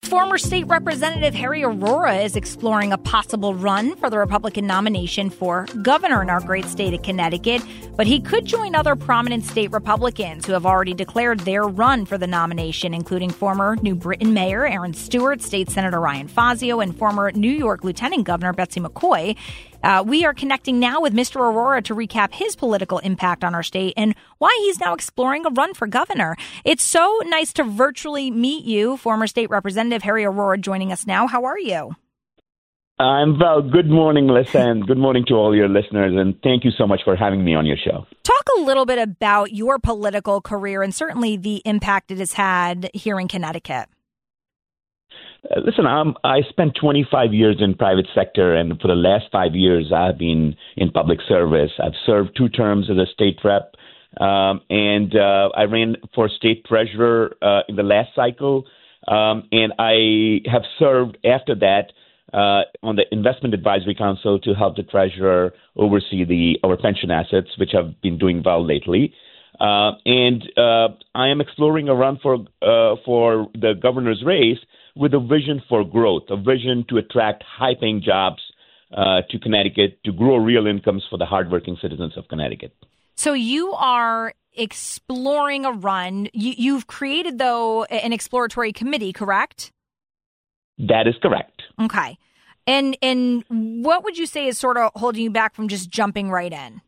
Former State Representative Harry Arora is exploring a possible run for the Republican nomination for governor in our great state of Connecticut, but he could join other prominent state Republicans who have already declared their run for the nomination, including former New Britain Mayor Aaron Stewart, State Senator Ryan Fazio, and former New York Lieutenant Governor Betsy McCoy. We are connecting now with Mr. Arora to recap his political impact on our state and why he's now exploring a run for governor. It's so nice to virtually meet you, former State Representative Harry Arora, joining us now. How are you? I'm well. Good morning, Melissa, and good morning to all your listeners, and thank you so much for having me on your show. Talk a little bit about your political career and certainly the impact it has had here in Connecticut. Listen, I spent 25 years in private sector, and for the last 5 years, I've been in public service. I've served 2 terms as a state rep, and I ran for state treasurer in the last cycle, and I have served after that on the Investment Advisory Council to help the treasurer oversee our pension assets, which have been doing well lately. And I am exploring a run for the governor's race with a vision for growth, a vision to attract high-paying jobs to Connecticut, to grow real incomes for the hardworking citizens of Connecticut. So you are exploring a run. You've created, though, an exploratory committee, correct? That is correct. Okay. And what would you say is sort of holding you back from just jumping right in?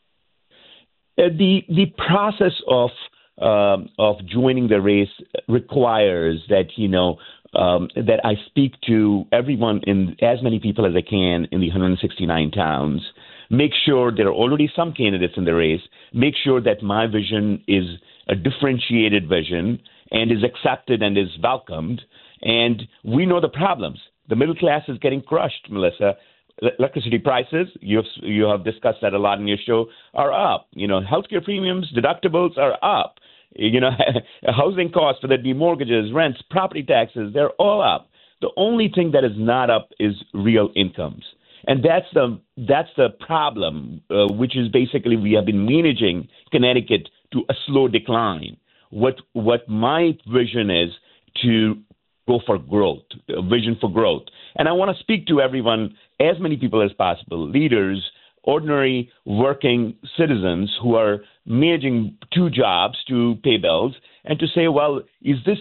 The process of joining the race requires that, that I speak to everyone, in as many people as I can in the 169 towns, make sure there are already some candidates in the race, make sure that my vision is a differentiated vision and is accepted and is welcomed. And we know the problems. The middle class is getting crushed, Melissa. Electricity prices, you have discussed that a lot in your show, are up. Healthcare premiums, deductibles are up. Housing costs, whether it be mortgages, rents, property taxes, they're all up. The only thing that is not up is real incomes. And that's the problem, which is basically we have been managing Connecticut to a slow decline. What my vision is to go for growth, a vision for growth. And I want to speak to everyone, as many people as possible, leaders, ordinary working citizens who are managing 2 jobs to pay bills, and to say, well, is this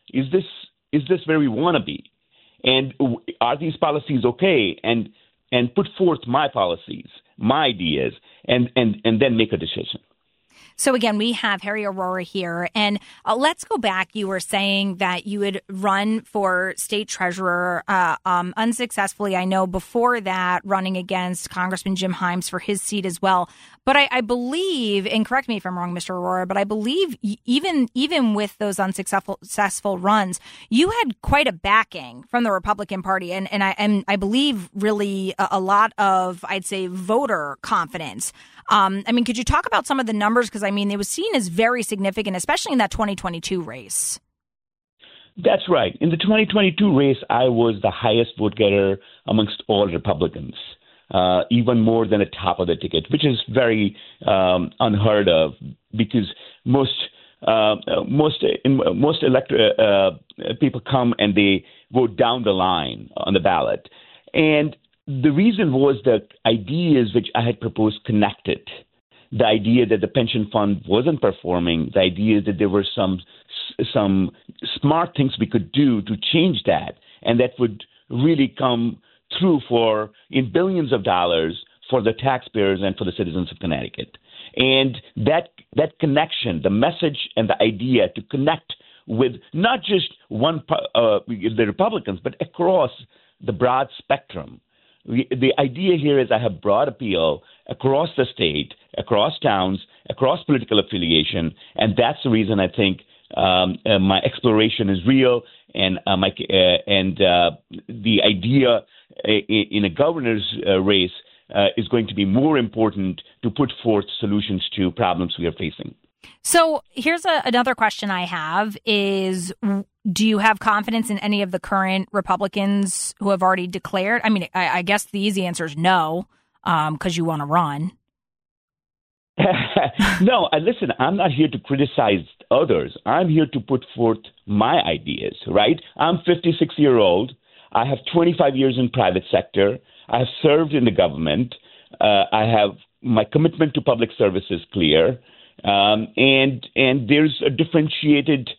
where we want to be? And are these policies okay? And put forth my policies, my ideas, and then make a decision. So again, we have Harry Arora here, and let's go back. You were saying that you would run for state treasurer unsuccessfully. I know before that, running against Congressman Jim Himes for his seat as well. But I believe, and correct me if I'm wrong, Mr. Arora, but I believe even with those unsuccessful runs, you had quite a backing from the Republican Party, and I believe really a lot of, I'd say, voter confidence. Could you talk about some of the numbers? Because, it was seen as very significant, especially in that 2022 race. That's right. In the 2022 race, I was the highest vote getter amongst all Republicans, even more than the top of the ticket, which is very unheard of, because most people come and they vote down the line on the ballot. And the reason was that ideas which I had proposed connected. The idea that the pension fund wasn't performing, the idea that there were some smart things we could do to change that, and that would really come through in billions of dollars for the taxpayers and for the citizens of Connecticut. And that connection, the message and the idea to connect with not just the Republicans, but across the broad spectrum. The idea here is I have broad appeal across the state, across towns, across political affiliation, and that's the reason I think my exploration is real, and the idea in a governor's race is going to be more important to put forth solutions to problems we are facing. So here's another question I have is, do you have confidence in any of the current Republicans who have already declared? I guess the easy answer is no, because you want to run. No, listen, I'm not here to criticize others. I'm here to put forth my ideas, right? I'm 56-year-old. I have 25 years in private sector. I have served in the government. I have my commitment to public service is clear. And there's a differentiated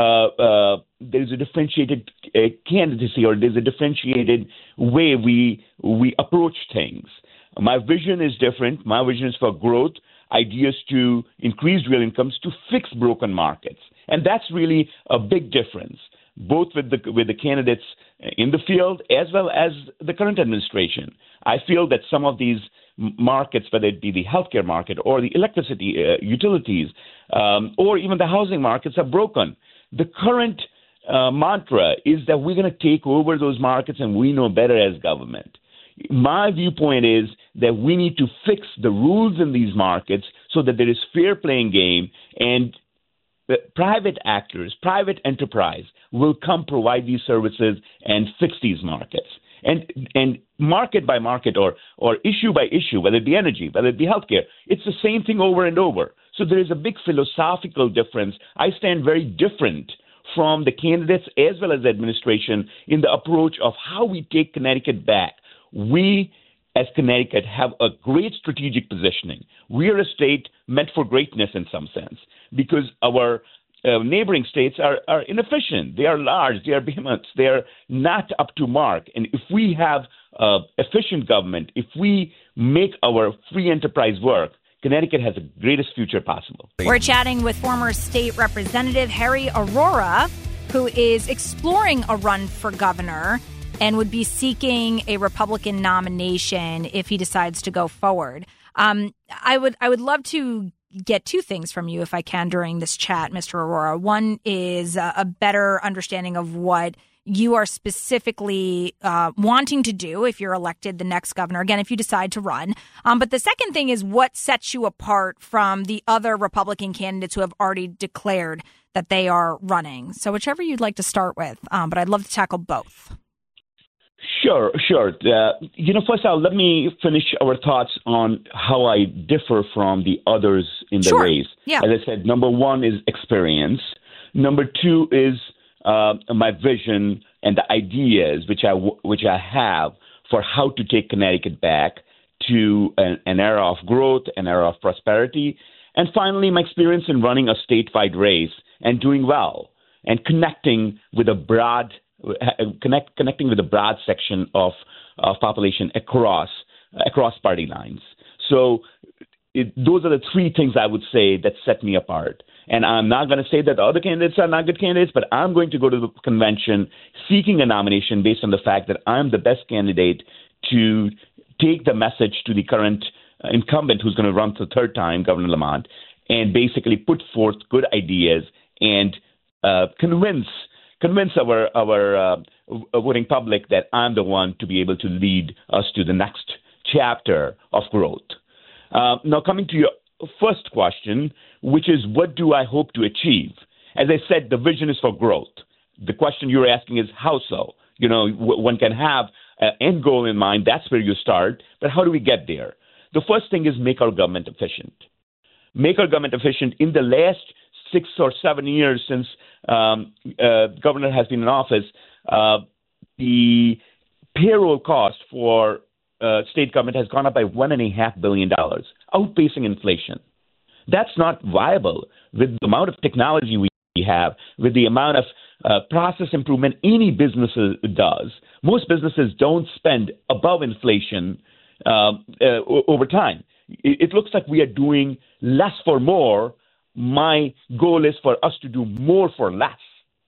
candidacy, or there's a differentiated way we approach things. My vision is different. My vision is for growth, ideas to increase real incomes, to fix broken markets, and that's really a big difference, both with the candidates in the field as well as the current administration. I feel that some of these markets, whether it be the healthcare market or the electricity utilities, or even the housing markets, are broken. The current mantra is that we're going to take over those markets and we know better as government. My viewpoint is that we need to fix the rules in these markets so that there is fair playing game, and private actors, private enterprise will come provide these services and fix these markets. And market by market or issue by issue, whether it be energy, whether it be healthcare, it's the same thing over and over. So there is a big philosophical difference. I stand very different from the candidates as well as the administration in the approach of how we take Connecticut back. We, as Connecticut, have a great strategic positioning. We are a state meant for greatness in some sense, because our neighboring states are inefficient. They are large. They are behemoths. They are not up to mark. And if we have efficient government, if we make our free enterprise work, Connecticut has the greatest future possible. We're chatting with former state representative Harry Arora, who is exploring a run for governor and would be seeking a Republican nomination if he decides to go forward. I would love to get two things from you, if I can, during this chat, Mr. Arora. One is a better understanding of what you are specifically wanting to do if you're elected the next governor, again, if you decide to run. But the second thing is what sets you apart from the other Republican candidates who have already declared that they are running. So whichever you'd like to start with, but I'd love to tackle both. Sure. First let me finish our thoughts on how I differ from the others in the race. Yeah. As I said, number one is experience. Number two is my vision and the ideas which I have for how to take Connecticut back to an era of growth, an era of prosperity. And finally, my experience in running a statewide race and doing well and connecting with a broad section of population across party lines. So those are the three things I would say that set me apart. And I'm not going to say that the other candidates are not good candidates, but I'm going to go to the convention seeking a nomination based on the fact that I'm the best candidate to take the message to the current incumbent who's going to run for the third time, Governor Lamont, and basically put forth good ideas and convince our voting public that I'm the one to be able to lead us to the next chapter of growth. Now, coming to your first question, which is what do I hope to achieve? As I said, the vision is for growth. The question you're asking is how so? One can have an end goal in mind. That's where you start. But how do we get there? The first thing is make our government efficient. Make our government efficient. In the last 6 or 7 years since governor has been in office, the payroll cost for state government has gone up by $1.5 billion, outpacing inflation. That's not viable with the amount of technology we have, with the amount of process improvement any business does. Most businesses don't spend above inflation over time. It looks like we are doing less for more. My goal is for us to do more for less,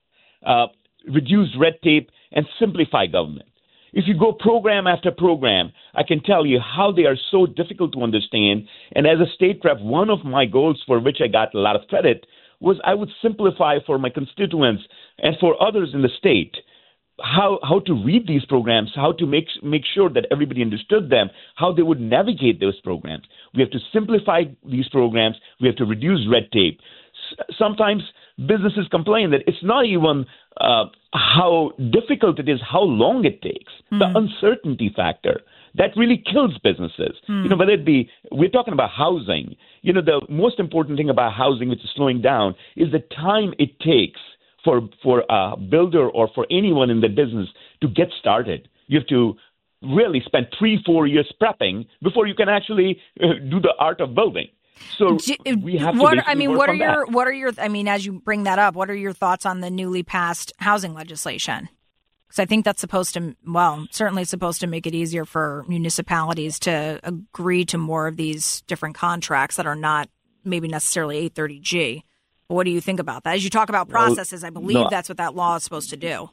reduce red tape, and simplify government. If you go program after program, I can tell you how they are so difficult to understand. And as a state rep, one of my goals for which I got a lot of credit was I would simplify for my constituents and for others in the state how to read these programs, how to make sure that everybody understood them, how they would navigate those programs. We have to simplify these programs. We have to reduce red tape. Sometimes businesses complain that it's not even how difficult it is, how long it takes, the uncertainty factor. that really kills businesses. Whether it be, we're talking about housing. The most important thing about housing, which is slowing down, is the time it takes for a builder or for anyone in the business to get started. You have to really spend 3-4 years prepping before you can actually do the art of building. So we have to what are your as you bring that up, what are your thoughts on the newly passed housing legislation? Because I think that's certainly supposed to make it easier for municipalities to agree to more of these different contracts that are not maybe necessarily 830G. What do you think about that? As you talk about processes, I believe that's what that law is supposed to do,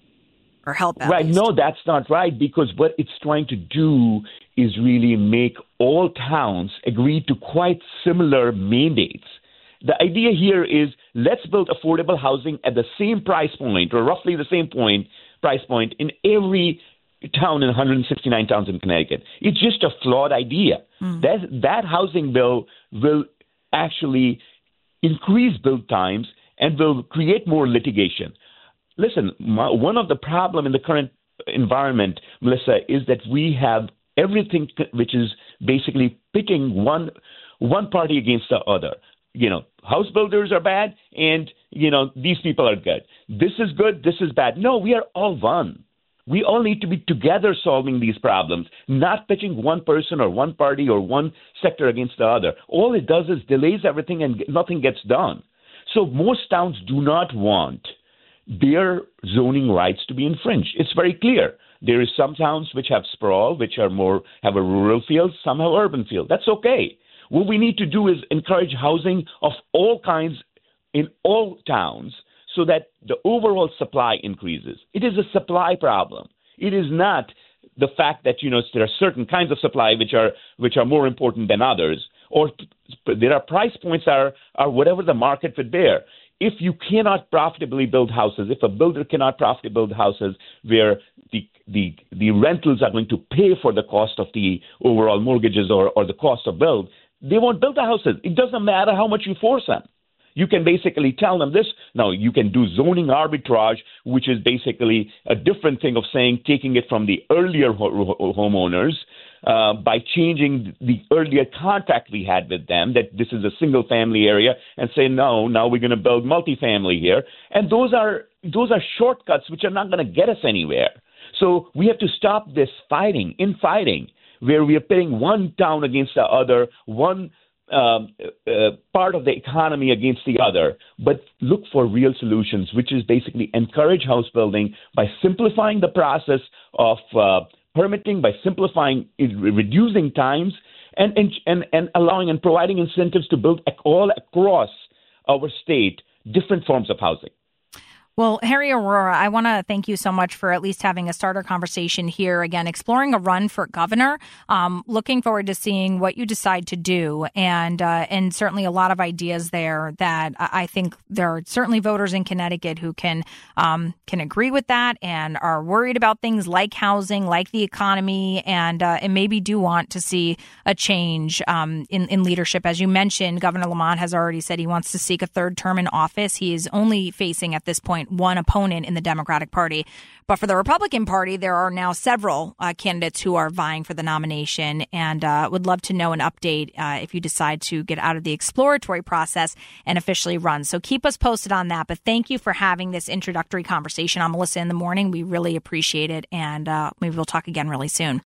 or help at least. No, that's not right, because what it's trying to do is really make all towns agree to quite similar mandates. The idea here is, let's build affordable housing at the same price point, or roughly the same price point in every town in 169 towns in Connecticut. It's just a flawed idea. That housing bill will actually increase build times and will create more litigation. Listen, one of the problems in the current environment, Melissa, is that we have everything which is basically pitting one party against the other. House builders are bad, and, these people are good. This is good, this is bad. No, we are all one. We all need to be together solving these problems, not pitching one person or one party or one sector against the other. All it does is delays everything and nothing gets done. So most towns do not want their zoning rights to be infringed. It's very clear. There is some towns which have sprawl, which have a rural feel, some have urban feel. That's okay. What we need to do is encourage housing of all kinds in all towns so that the overall supply increases. It is a supply problem. It is not the fact that, there are certain kinds of supply which are more important than others, or there are price points are whatever the market would bear. If you cannot profitably build houses, if a builder cannot profitably build houses where the rentals are going to pay for the cost of the overall mortgages or the cost of build, they won't build the houses. It doesn't matter how much you force them. You can basically tell them this. Now, you can do zoning arbitrage, which is basically a different thing of saying taking it from the earlier homeowners by changing the earlier contract we had with them, that this is a single-family area, and say, no, now we're going to build multifamily here. And those are shortcuts which are not going to get us anywhere. So we have to stop this infighting, where we are pitting one town against the other, one part of the economy against the other, but look for real solutions, which is basically encourage house building by simplifying the process of permitting, by reducing times, and allowing and providing incentives to build all across our state different forms of housing. Well, Harry Arora, I want to thank you so much for at least having a starter conversation here. Again, exploring a run for governor. Looking forward to seeing what you decide to do, and certainly a lot of ideas there that I think there are certainly voters in Connecticut who can agree with that and are worried about things like housing, like the economy, and maybe do want to see a change in leadership. As you mentioned, Governor Lamont has already said he wants to seek a third term in office. He is only facing at this point one opponent in the Democratic Party. But for the Republican Party, there are now several candidates who are vying for the nomination, and would love to know an update if you decide to get out of the exploratory process and officially run. So keep us posted on that. But thank you for having this introductory conversation on Melissa in the Morning. We really appreciate it, and maybe we'll talk again really soon.